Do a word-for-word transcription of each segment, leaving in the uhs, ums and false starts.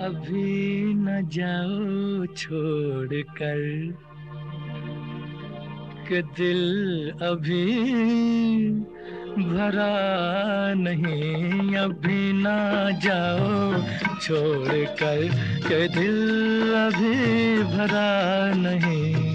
अभी न जाओ छोड़ कर कि दिल अभी भरा नहीं। अभी न जाओ छोड़ कर कि दिल अभी भरा नहीं।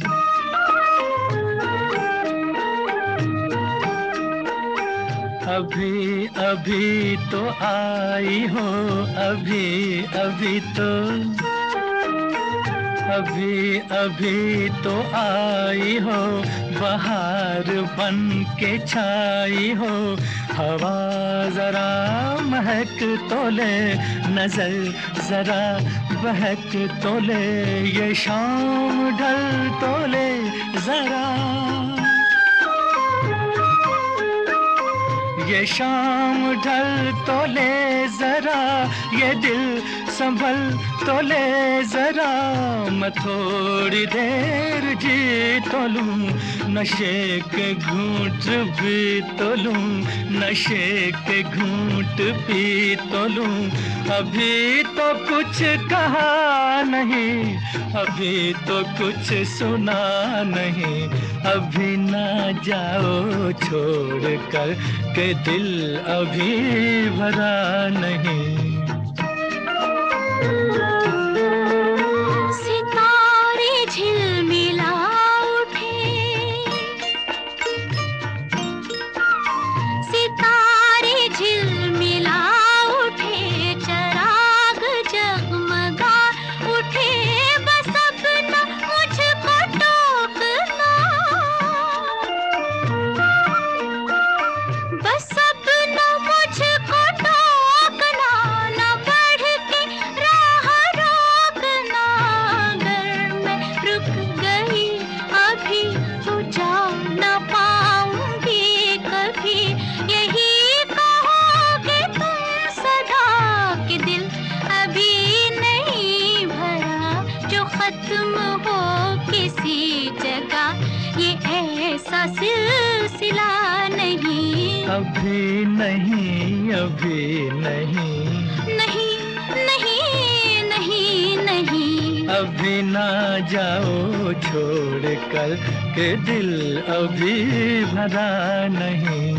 अभी अभी तो आई हो, अभी अभी तो अभी अभी तो आई हो, बहार बन के छाई हो। हवा जरा महक तो ले, नजर जरा बहक तो ले, ये शाम ढल तो ले जरा, ये शाम ढल तो ले जरा, ये दिल संभल तो ले जरा। मैं थोड़ी देर जी तो लूं, नशे के घूंट भी तो लूं, नशे के घूंट पी तो लूं। अभी तो कुछ कहा नहीं, अभी तो कुछ सुना नहीं। अभी ना जाओ छोड़ कर के दिल अभी भरा नहीं। सितारे झिलमिला उठे, सितारे झिलमिला उठे, चराग जगमगा उठे। बस अपना मुझको टोकना, बस अपना मुझको टोकना, न बढ़ के राह रोकना। अगर मैं रुक गई अभी तो जा न पाऊंगी कभी। यही कहोगे तुम सदा कि दिल अभी नहीं भरा, जो खत्म हो किसी जगह ये ऐसा सिलसिला नहीं। अभी नहीं, अभी नहीं, नहीं नहीं नहीं नहीं। अभी ना जाओ छोड़ कर के दिल अभी भरा नहीं।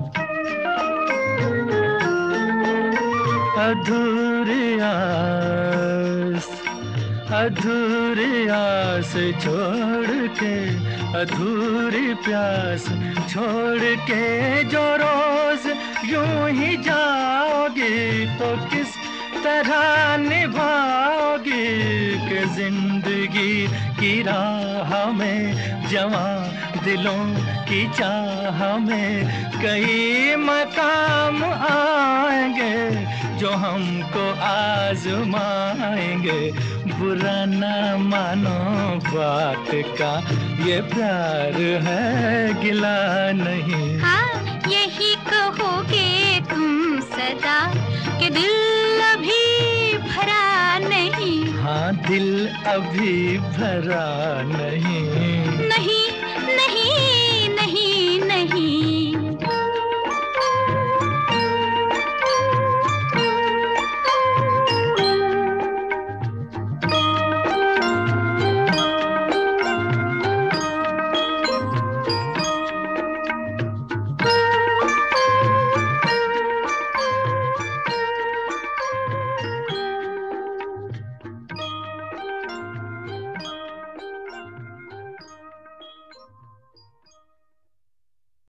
अधूरी आस, अधूरी आस छोड़ के, अधूरी प्यास छोड़ के जो रोज यूं ही जाओगी, तो किस तरह निभाओगी कि जिंदगी की राह में, जवां दिलों की चाह में कई मकाम आएंगे जो हमको आजमाएंगे। बुरा ना मानो बात का, ये प्यार है गिला नहीं। हाँ यही कहोगे तुम सदा कि दिल अभी भरा नहीं। हाँ दिल अभी भरा नहीं।